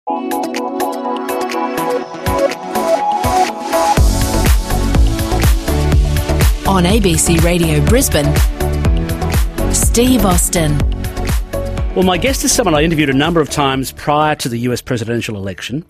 On ABC Radio Brisbane, Steve Austin. Well, my guest is someone I interviewed a number of times prior to the US presidential election,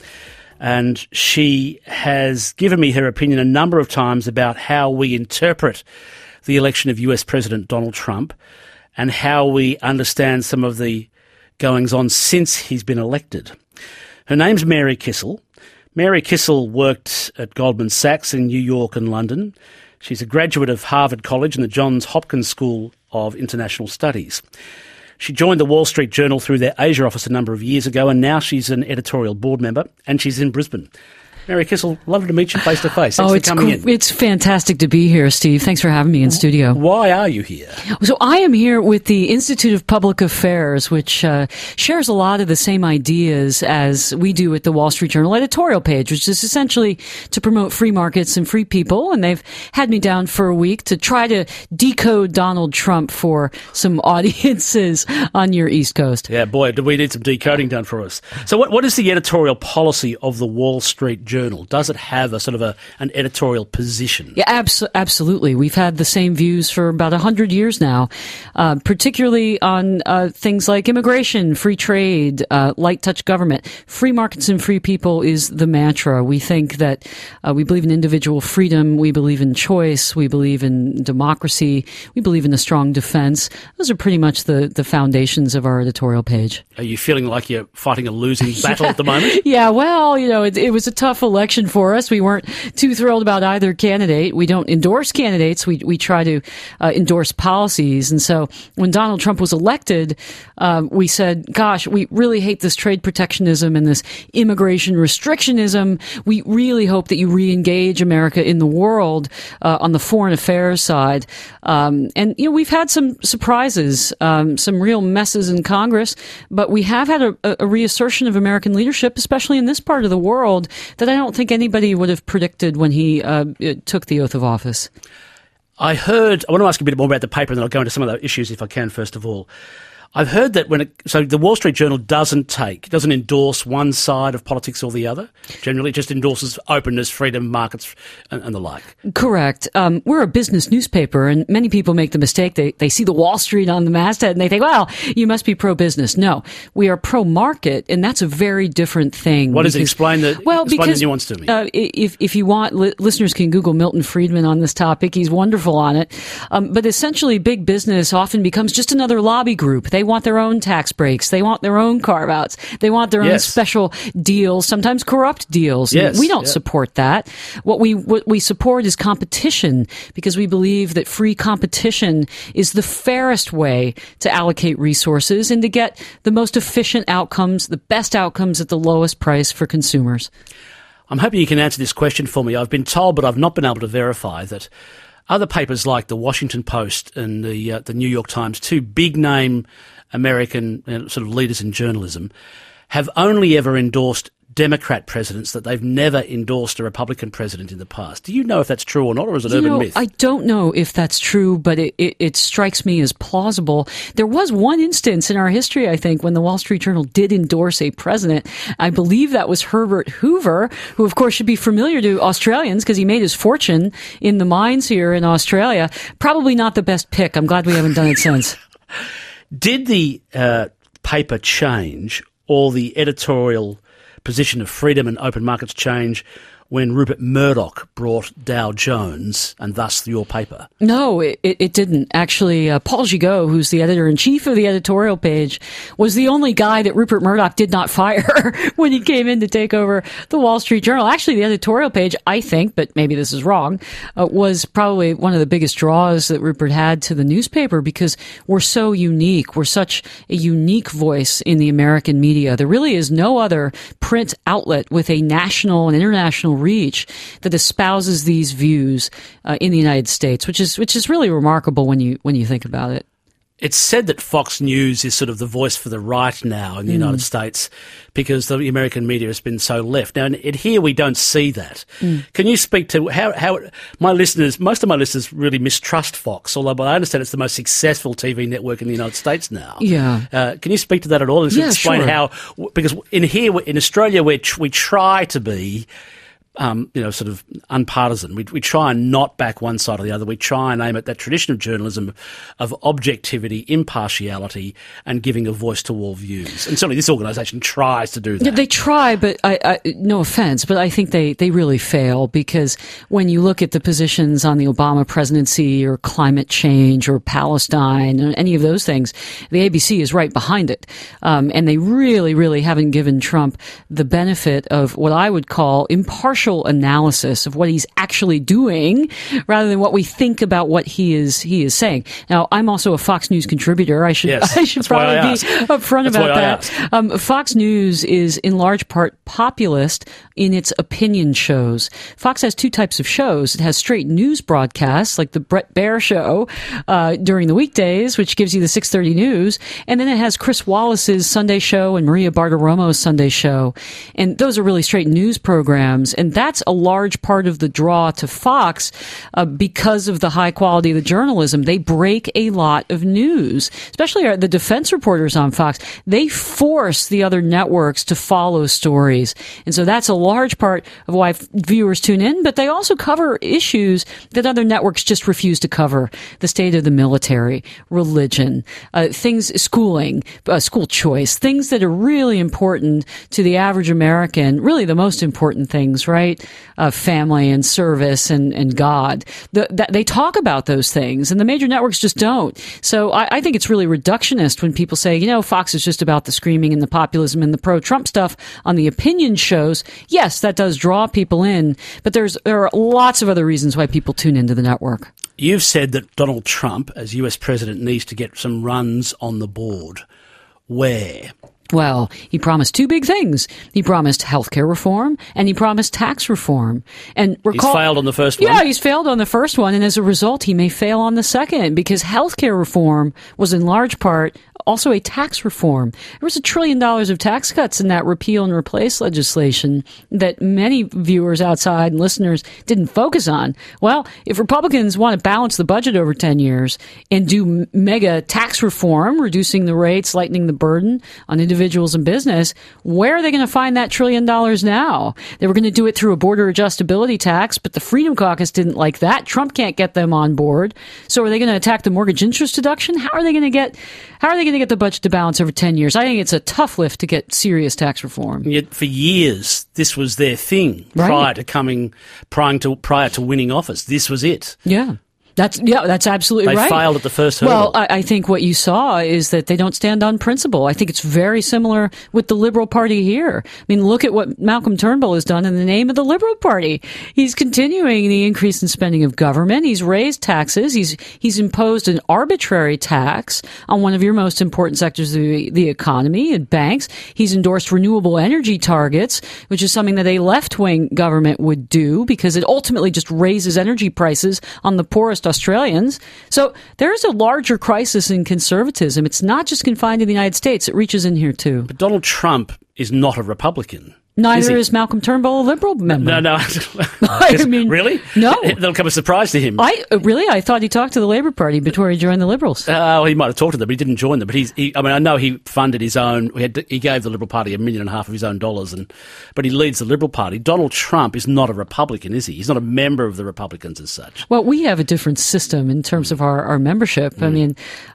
and she has given me her opinion a number of times about how we interpret the election of US President Donald Trump and how we understand some of the goings-on since he's been elected. Her name's Mary Kissel. Mary Kissel worked at Goldman Sachs in New York and London. She's a graduate of Harvard College and the Johns Hopkins School of International Studies. She joined the Wall Street Journal through their Asia office a number of years ago, and now she's an editorial board member, and she's in Brisbane. Mary Kissel, lovely to meet you face to face. Thanks for coming in. It's fantastic to be here, Steve. Thanks for having me in studio. Why are you here? So I am here with the Institute of Public Affairs, which shares a lot of the same ideas as we do at the Wall Street Journal editorial page, which is essentially to promote free markets and free people. And they've had me down for a week to try to decode Donald Trump for some audiences on your East Coast. Yeah, boy, do we need some decoding done for us. So what is the editorial policy of the Wall Street Journal? Does it have a sort of an editorial position? Yeah, absolutely. We've had the same views for about 100 years now, particularly on things like immigration, free trade, light touch government. Free markets and free people is the mantra. We think that we believe in individual freedom. We believe in choice. We believe in democracy. We believe in a strong defense. Those are pretty much the foundations of our editorial page. Are you feeling like you're fighting a losing battle at the moment? Yeah, well, it was a tough election for us. We weren't too thrilled about either candidate. We don't endorse candidates. We try to endorse policies. And so when Donald Trump was elected, we said, gosh, we really hate this trade protectionism and this immigration restrictionism. We really hope that you re-engage America in the world on the foreign affairs side. And we've had some surprises, some real messes in Congress, but we have had a reassertion of American leadership, especially in this part of the world, that I don't think anybody would have predicted when he took the oath of office. I want to ask a bit more about the paper, and then I'll go into some of the issues if I can, first of all. I've heard that so the Wall Street Journal doesn't endorse one side of politics or the other. Generally, it just endorses openness, freedom, markets, and the like. Correct. We're a business newspaper, and many people make the mistake. They see the Wall Street on the masthead, and they think, well, you must be pro-business. No, we are pro-market, and that's a very different thing. What does it explain the nuance to me? If you want, listeners can Google Milton Friedman on this topic. He's wonderful on it. But essentially, big business often becomes just another lobby group. They want their own tax breaks. They want their own carve-outs. They want their own special deals, sometimes corrupt deals. Yes. We don't support that. What we support is competition, because we believe that free competition is the fairest way to allocate resources and to get the most efficient outcomes, the best outcomes at the lowest price for consumers. I'm hoping you can answer this question for me. I've been told, but I've not been able to verify, that other papers like the Washington Post and the New York Times, two big-name American sort of leaders in journalism, have only ever endorsed Democrat presidents, that they've never endorsed a Republican president in the past. Do you know if that's true or not, or is it urban myth? I don't know if that's true, but it strikes me as plausible. There was one instance in our history, I think, when the Wall Street Journal did endorse a president. I believe that was Herbert Hoover, who, of course, should be familiar to Australians because he made his fortune in the mines here in Australia. Probably not the best pick. I'm glad we haven't done it since. Did the paper change, or the editorial position of freedom and open markets change, when Rupert Murdoch brought Dow Jones, and thus your paper? No, it didn't. Actually, Paul Gigot, who's the editor-in-chief of the editorial page, was the only guy that Rupert Murdoch did not fire when he came in to take over the Wall Street Journal. Actually, the editorial page, I think, but maybe this is wrong, was probably one of the biggest draws that Rupert had to the newspaper, because we're so unique. We're such a unique voice in the American media. There really is no other print outlet with a national and international reach that espouses these views in the United States, which is really remarkable when you think about it. It's said that Fox News is sort of the voice for the right now in the United States because the American media has been so left. Now, here we don't see that. Can you speak to how most of my listeners really mistrust Fox, although I understand it's the most successful TV network in the United States now. Yeah. Can you speak to that at all and explain how, because in Australia we try to be sort of unpartisan. We try and not back one side or the other. We try and aim at that tradition of journalism of objectivity, impartiality, and giving a voice to all views. And certainly this organisation tries to do that. Yeah, they try, but I no offense, but I think they really fail, because when you look at the positions on the Obama presidency or climate change or Palestine or any of those things, the ABC is right behind it. And they really, really haven't given Trump the benefit of what I would call impartial analysis of what he's actually doing, rather than what we think about what he is saying. Now, I'm also a Fox News contributor. I should probably be upfront about that. Fox News is in large part populist in its opinion shows. Fox has two types of shows. It has straight news broadcasts, like the Bret Baier show during the weekdays, which gives you the 6:30 news, and then it has Chris Wallace's Sunday show and Maria Bartiromo's Sunday show, and those are really straight news programs. And that's a large part of the draw to Fox because of the high quality of the journalism. They break a lot of news, especially the defense reporters on Fox. They force the other networks to follow stories. And so that's a large part of why viewers tune in, but they also cover issues that other networks just refuse to cover. The state of the military, religion, schooling, school choice, things that are really important to the average American, really the most important things, right? Family and service and God. They talk about those things, and the major networks just don't. So I think it's really reductionist when people say, Fox is just about the screaming and the populism and the pro-Trump stuff on the opinion shows. Yes, that does draw people in, but there are lots of other reasons why people tune into the network. You've said that Donald Trump, as US president, needs to get some runs on the board. Where? Well, he promised two big things. He promised healthcare reform and he promised tax reform. And he's failed on the first one. Yeah, he's failed on the first one, and as a result, he may fail on the second, because healthcare reform was in large part also a tax reform. There was $1 trillion of tax cuts in that repeal and replace legislation that many viewers outside and listeners didn't focus on. Well, if Republicans want to balance the budget over 10 years and do mega tax reform, reducing the rates, lightening the burden on individuals and business, where are they going to find that $1 trillion now? They were going to do it through a border adjustability tax, but the Freedom Caucus didn't like that. Trump can't get them on board. So are they going to attack the mortgage interest deduction? How are they going to get the budget to balance over 10 years? I think it's a tough lift to get serious tax reform. And yet for years, this was their thing. Right. Prior to winning office. This was it. Yeah. That's absolutely right. They failed at the first hurdle. Well, I think what you saw is that they don't stand on principle. I think it's very similar with the Liberal Party here. I mean, look at what Malcolm Turnbull has done in the name of the Liberal Party. He's continuing the increase in spending of government. He's raised taxes. He's imposed an arbitrary tax on one of your most important sectors of the economy, and banks. He's endorsed renewable energy targets, which is something that a left-wing government would do, because it ultimately just raises energy prices on the poorest Australians. So there is a larger crisis in conservatism. It's not just confined to the United States. It reaches in here too. But Donald Trump is not a Republican. Neither is Malcolm Turnbull a Liberal member. No. I mean, really? No. That'll come as a surprise to him. I thought he talked to the Labour Party before he joined the Liberals. He might have talked to them, but he didn't join them. But I know he funded his own. He gave the Liberal Party $1.5 million of his own dollars, but he leads the Liberal Party. Donald Trump is not a Republican, is he? He's not a member of the Republicans as such. Well, we have a different system in terms of our membership. I mean,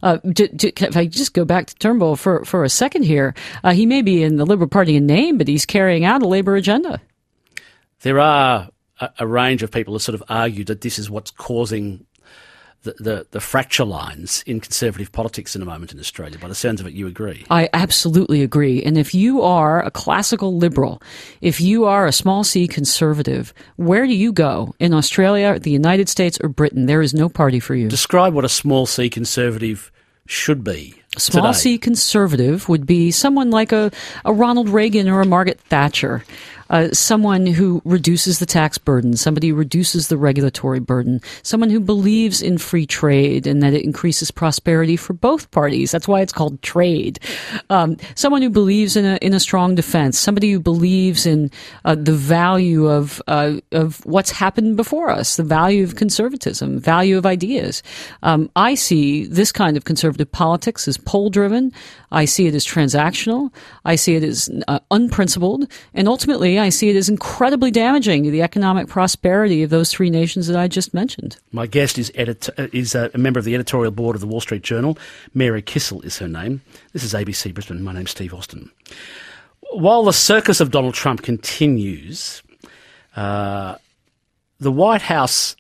if I just go back to Turnbull for a second here, he may be in the Liberal Party in name, but he's carrying out a Labour agenda. There are a range of people who sort of argue that this is what's causing the fracture lines in conservative politics in a moment in Australia. By the sounds of it, you agree. I absolutely agree. And if you are a classical liberal, if you are a small c conservative, where do you go? In Australia, the United States, or Britain? There is no party for you. Describe what a small c conservative should be. Small today. c conservative would be someone like a Ronald Reagan or a Margaret Thatcher. someone who reduces the tax burden, somebody who reduces the regulatory burden, someone who believes in free trade and that it increases prosperity for both parties. That's why it's called trade. Someone who believes in a strong defense, somebody who believes in the value of what's happened before us, the value of conservatism, value of ideas. I see this kind of conservative politics as poll-driven. I see it as transactional. I see it as unprincipled. And ultimately, I see it as incredibly damaging to the economic prosperity of those three nations that I just mentioned. My guest is a member of the editorial board of the Wall Street Journal. Mary Kissel is her name. This is ABC Brisbane. My name's Steve Austin. While the circus of Donald Trump continues, the White House...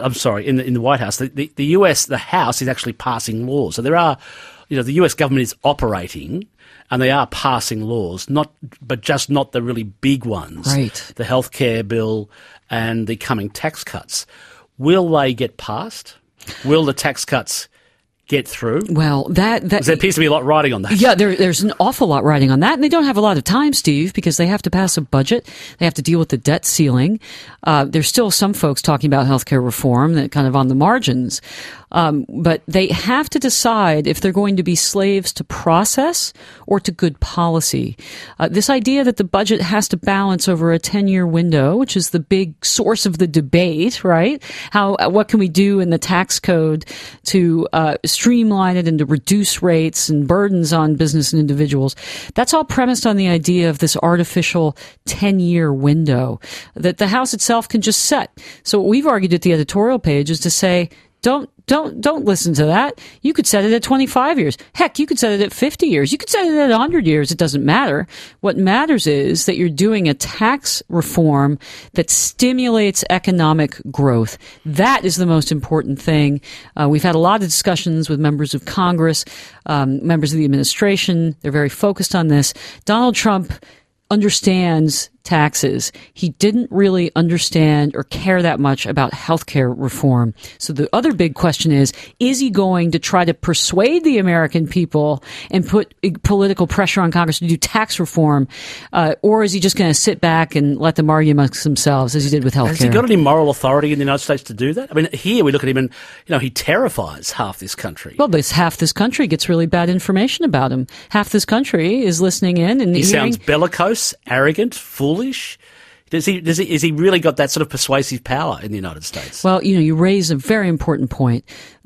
in the White House, the US, the House is actually passing laws. So there are, the US government is operating and they are passing laws, but just not the really big ones. Right. The healthcare bill and the coming tax cuts. Will they get passed? Will the tax cuts get through? Well, there appears to be a lot riding on that. Yeah, there's an awful lot riding on that, and they don't have a lot of time, Steve, because they have to pass a budget. They have to deal with the debt ceiling. There's still some folks talking about healthcare reform that kind of on the margins. But they have to decide if they're going to be slaves to process or to good policy. This idea that the budget has to balance over a 10-year window, which is the big source of the debate, right? What can we do in the tax code to streamline it and to reduce rates and burdens on business and individuals? That's all premised on the idea of this artificial 10-year window that the House itself can just set. So what we've argued at the editorial page is to say, don't listen to that. You could set it at 25 years. Heck, you could set it at 50 years. You could set it at 100 years. It doesn't matter. What matters is that you're doing a tax reform that stimulates economic growth. That is the most important thing. We've had a lot of discussions with members of Congress, members of the administration. They're very focused on this. Donald Trump understands taxes. He didn't really understand or care that much about healthcare reform. So the other big question is he going to try to persuade the American people and put political pressure on Congress to do tax reform? Or is he just going to sit back and let them argue amongst themselves as he did with healthcare? Has he got any moral authority in the United States to do that? I mean, here we look at him and, he terrifies half this country. Well, half this country gets really bad information about him. Half this country is listening in and he sounds bellicose, arrogant, foolish. Is he really got that sort of persuasive power in the United States? Well, you raise a very important point.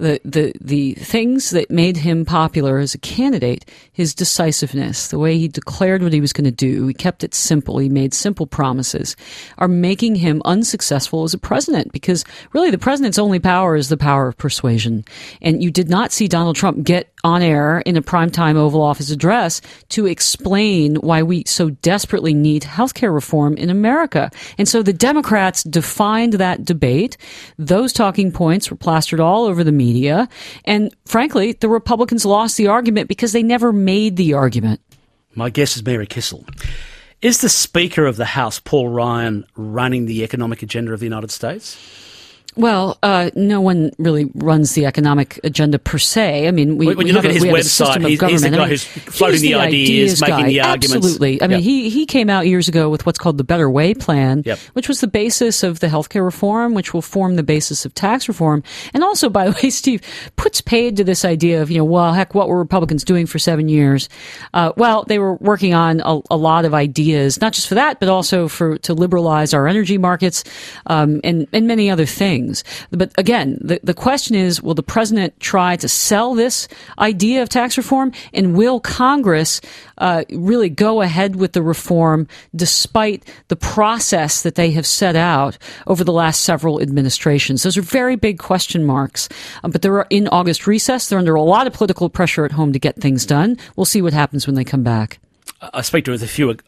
The things that made him popular as a candidate, his decisiveness, the way he declared what he was going to do, he kept it simple, he made simple promises, are making him unsuccessful as a president, because really the president's only power is the power of persuasion. And you did not see Donald Trump get on air in a primetime Oval Office address to explain why we so desperately need healthcare reform in America. And so the Democrats defined that debate. Those talking points were plastered all over the media. And frankly, the Republicans lost the argument because they never made the argument. My guess is Mary Kissel. Is the Speaker of the House, Paul Ryan, running the economic agenda of the United States? Well, no one really runs the economic agenda per se. I mean, when you look at his website, he's the guy who's floating the ideas, making the arguments. Absolutely. I mean, he came out years ago with what's called the Better Way plan, which was the basis of the healthcare reform, which will form the basis of tax reform. And also, by the way, Steve, puts paid to this idea of, what were Republicans doing for 7 years? Well, they were working on a lot of ideas, not just for that, but also to liberalize our energy markets, and many other things. But again, the question is, will the president try to sell this idea of tax reform? And will Congress really go ahead with the reform despite the process that they have set out over the last several administrations? Those are very big question marks. But they're in August recess. They're under a lot of political pressure at home to get things done. We'll see what happens when they come back. I speak with a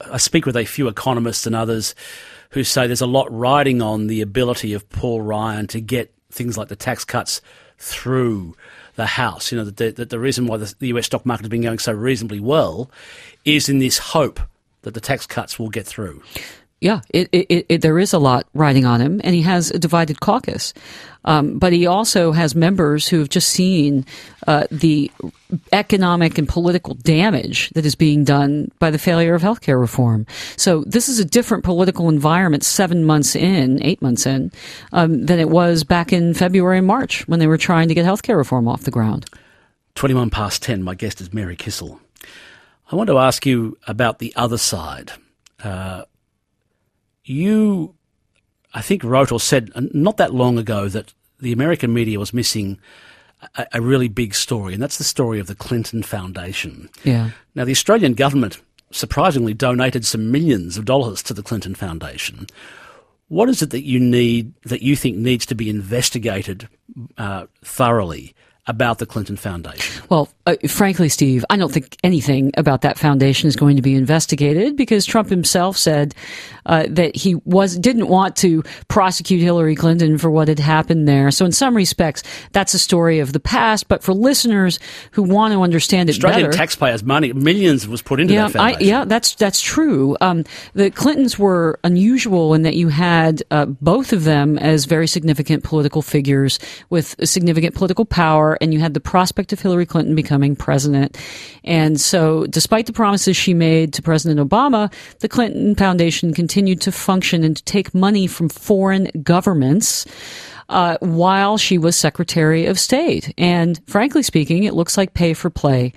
few economists and others who say there's a lot riding on the ability of Paul Ryan to get things like the tax cuts through the House. That the reason why the US stock market has been going so reasonably well is in this hope that the tax cuts will get through. Yeah, there is a lot riding on him, and he has a divided caucus. But he also has members who have just seen the economic and political damage that is being done by the failure of healthcare reform. So this is a different political environment 8 months in, than it was back in February and March when they were trying to get healthcare reform off the ground. 21 past 10, my guest is Mary Kissel. I want to ask you about the other side. You, I think, wrote or said not that long ago that the American media was missing a really big story, and that's the story of the Clinton Foundation. Yeah. Now, the Australian government surprisingly donated some millions of dollars to the Clinton Foundation. What is it that you think needs to be investigated thoroughly about the Clinton Foundation? Well, frankly, Steve, I don't think anything about that foundation is going to be investigated because Trump himself said that he didn't want to prosecute Hillary Clinton for what had happened there. So in some respects, that's a story of the past. But for listeners who want to understand it Australian better, taxpayers' money, millions was put into that foundation. That's true. The Clintons were unusual in that you had both of them as very significant political figures with significant political power, and you had the prospect of Hillary Clinton becoming president. And so despite the promises she made to President Obama, the Clinton Foundation continued to function and to take money from foreign governments while she was Secretary of State. And frankly speaking, it looks like pay for play,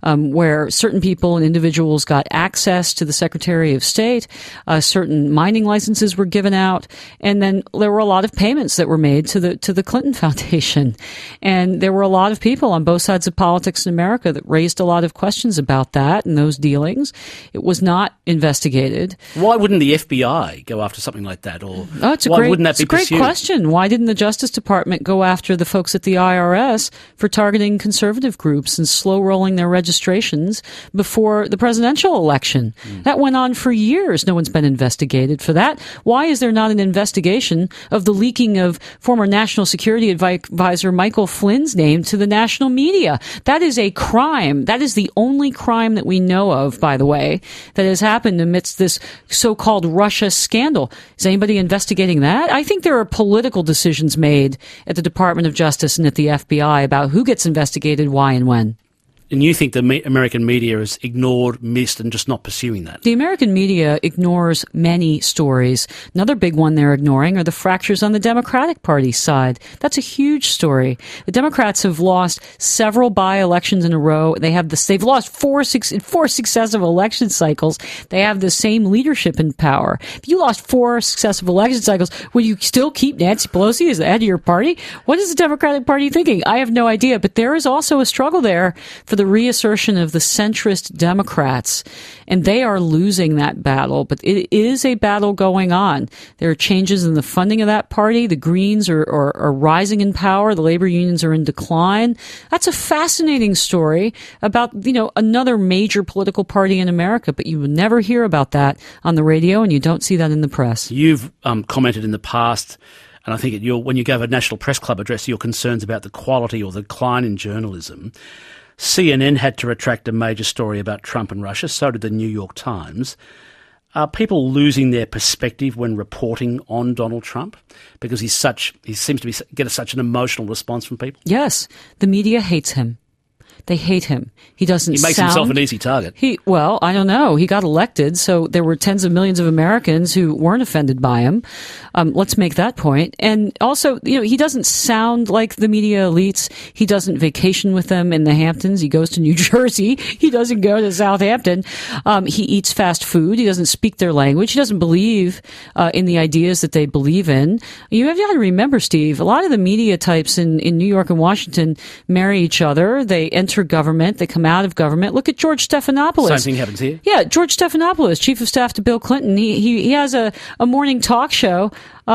where certain people and individuals got access to the Secretary of State, certain mining licenses were given out, and then there were a lot of payments that were made to the Clinton Foundation. And there were a lot of people on both sides of politics in America that raised a lot of questions about that and those dealings. It was not investigated. Why wouldn't the FBI go after something like that? Or it's a great question. Why didn't the Justice Department go after the folks at the IRS for targeting conservative groups and slow rolling their registrations before the presidential election? That went on for years. No one's been investigated for that. Why is there not an investigation of the leaking of former National Security Advisor Michael Flynn's name to the national media? That is a crime. That is the only crime that we know of, by the way, that has happened amidst this so-called Russia scandal. Is anybody investigating that? I think there are political decisions made at the Department of Justice and at the FBI about who gets investigated, why, and when. And you think the American media has ignored, missed, and just not pursuing that? The American media ignores many stories. Another big one they're ignoring are the fractures on the Democratic Party side. That's a huge story. The Democrats have lost several by-elections in a row. They've lost four successive election cycles. They have the same leadership in power. If you lost 4 successive election cycles, will you still keep Nancy Pelosi as the head of your party? What is the Democratic Party thinking? I have no idea. But there is also a struggle there for the reassertion of the centrist Democrats, and they are losing that battle. But it is a battle going on. There are changes in the funding of that party. The Greens are rising in power. The labor unions are in decline. That's a fascinating story about, another major political party in America, but you would never hear about that on the radio, and you don't see that in the press. You've commented in the past, and I think when you gave a National Press Club address, your concerns about the quality or the decline in journalism. CNN had to retract a major story about Trump and Russia, so did the New York Times. Are people losing their perspective when reporting on Donald Trump? Because he seems to get such an emotional response from people? Yes. The media hates him. They hate him. He makes himself an easy target. I don't know. He got elected, so there were tens of millions of Americans who weren't offended by him. Let's make that point. And also, he doesn't sound like the media elites. He doesn't vacation with them in the Hamptons. He goes to New Jersey. He doesn't go to Southampton. He eats fast food. He doesn't speak their language. He doesn't believe in the ideas that they believe in. You have to remember, Steve, a lot of the media types in New York and Washington marry each other. They enter government. They come out of government. Look at George Stephanopoulos. Same thing happens here. Yeah, George Stephanopoulos, chief of staff to Bill Clinton. He has a morning talk show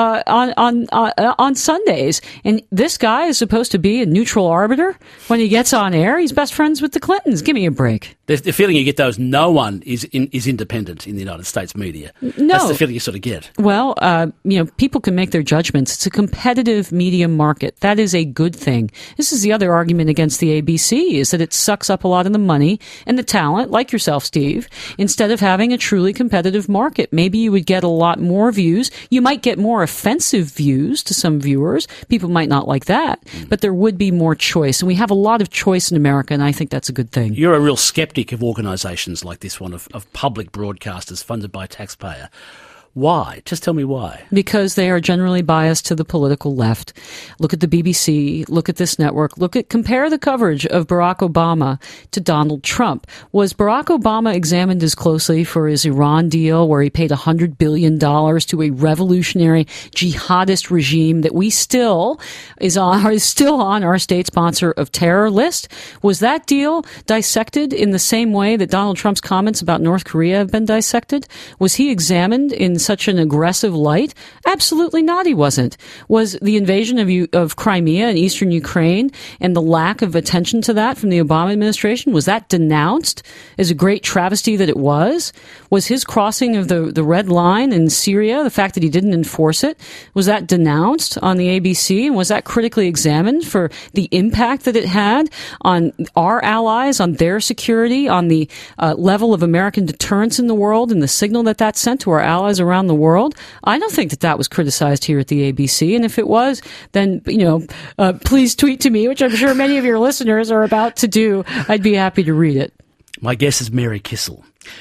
on Sundays, and this guy is supposed to be a neutral arbiter. When he gets on air, he's best friends with the Clintons. Give me a break. The feeling you get, though, is no one is independent in the United States media. No. That's the feeling you sort of get. Well, people can make their judgments. It's a competitive media market. That is a good thing. This is the other argument against the ABC, is that it sucks up a lot of the money and the talent, like yourself, Steve, instead of having a truly competitive market. Maybe you would get a lot more views. You might get more offensive views to some viewers. People might not like that, but there would be more choice. And we have a lot of choice in America, and I think that's a good thing. You're a real skeptic of organisations like this one, of public broadcasters funded by taxpayer. Why? Just tell me why. Because they are generally biased to the political left. Look at the BBC, look at this network, compare the coverage of Barack Obama to Donald Trump. Was Barack Obama examined as closely for his Iran deal, where he paid $100 billion to a revolutionary jihadist regime that we still is still on our state sponsor of terror list? Was that deal dissected in the same way that Donald Trump's comments about North Korea have been dissected? Was he examined in such an aggressive light? Absolutely not, he wasn't. Was the invasion of Crimea and eastern Ukraine and the lack of attention to that from the Obama administration, was that denounced as a great travesty that it was? Was his crossing of the red line in Syria, the fact that he didn't enforce it, was that denounced on the ABC? And was that critically examined for the impact that it had on our allies, on their security, on the level of American deterrence in the world and the signal that sent to our allies around the world? I don't think that was criticized here at the ABC. And if it was, then, please tweet to me, which I'm sure many of your listeners are about to do. I'd be happy to read it. My guess is Mary Kissel.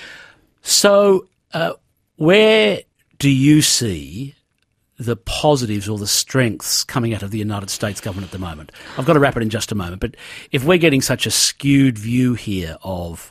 So, where do you see the positives or the strengths coming out of the United States government at the moment? I've got to wrap it in just a moment, but if we're getting such a skewed view here of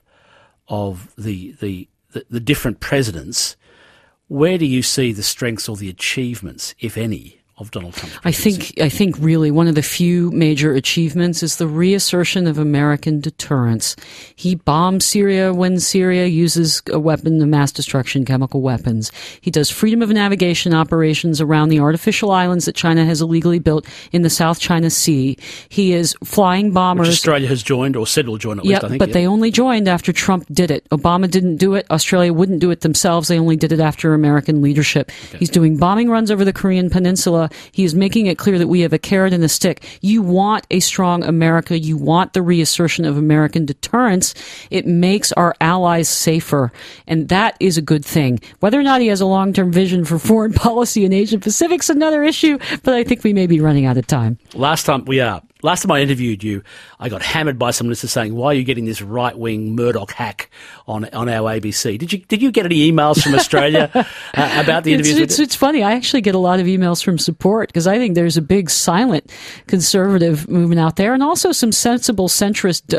the different presidents, where do you see the strengths or the achievements, if any, of Donald Trump? I think really one of the few major achievements is the reassertion of American deterrence. He bombed Syria when Syria uses a weapon of mass destruction, chemical weapons. He does freedom of navigation operations around the artificial islands that China has illegally built in the South China Sea. He is flying bombers. Which Australia has joined, or said will join at least, I think. But they only joined after Trump did it. Obama didn't do it. Australia wouldn't do it themselves. They only did it after American leadership. Okay. He's doing bombing runs over the Korean Peninsula. He is making it clear that we have a carrot and a stick. You want a strong America. You want the reassertion of American deterrence. It makes our allies safer, and that is a good thing. Whether or not he has a long-term vision for foreign policy in Asia Pacific is another issue, but I think we may be running out of time. Last time I interviewed you, I got hammered by some listeners saying, "Why are you getting this right-wing Murdoch hack on our ABC?" Did you get any emails from Australia about the interviews? It's funny. I actually get a lot of emails from support, because I think there's a big silent conservative movement out there, and also some sensible centrist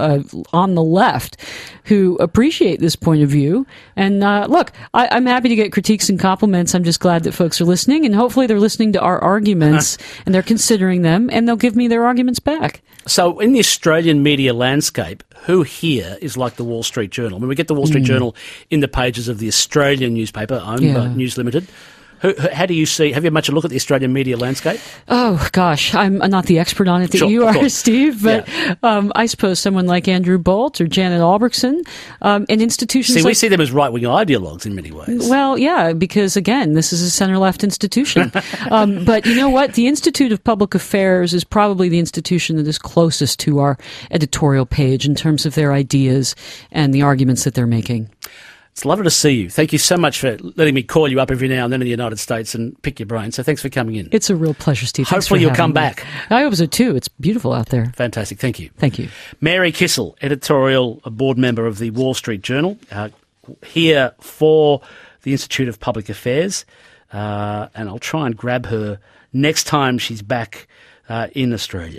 on the left who appreciate this point of view. And look, I'm happy to get critiques and compliments. I'm just glad that folks are listening, and hopefully they're listening to our arguments and they're considering them, and they'll give me their arguments back. So in the Australian media landscape, who here is like the Wall Street Journal? I mean, we get the Wall Street Journal in the pages of the Australian newspaper owned by News Limited. How do you see? Have you had much a look at the Australian media landscape? Oh gosh, I'm not the expert on it that you are, Steve. But I suppose someone like Andrew Bolt or Janet Albrechtsen, and institutions. See, we see them as right-wing ideologues in many ways. Well, yeah, because again, this is a center-left institution. But you know what? The Institute of Public Affairs is probably the institution that is closest to our editorial page in terms of their ideas and the arguments that they're making. It's lovely to see you. Thank you so much for letting me call you up every now and then in the United States and pick your brain. So thanks for coming in. It's a real pleasure, Steve. Hopefully you'll come back. I hope so too. It's beautiful out there. Fantastic. Thank you. Thank you. Mary Kissel, editorial board member of the Wall Street Journal, here for the Institute of Public Affairs. And I'll try and grab her next time she's back in Australia.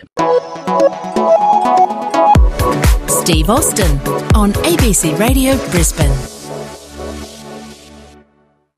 Steve Austin on ABC Radio Brisbane.